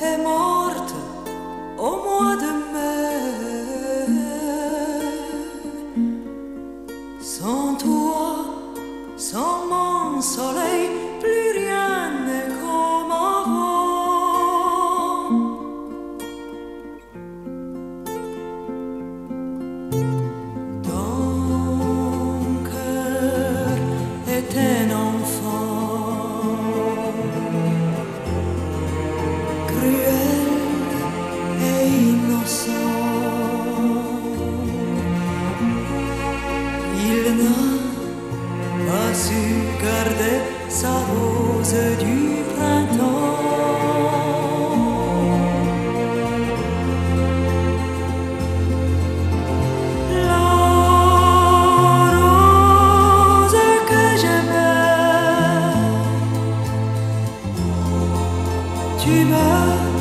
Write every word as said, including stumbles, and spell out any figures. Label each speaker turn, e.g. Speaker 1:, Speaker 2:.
Speaker 1: est morte au mois de mai. Sans toi, sans mon soleil, plus rien n'est comme avant. Ton cœur est un enfant cruel et innocent. Il n'a pas su garder sa rose du printemps. La rose que j'aimais, tu me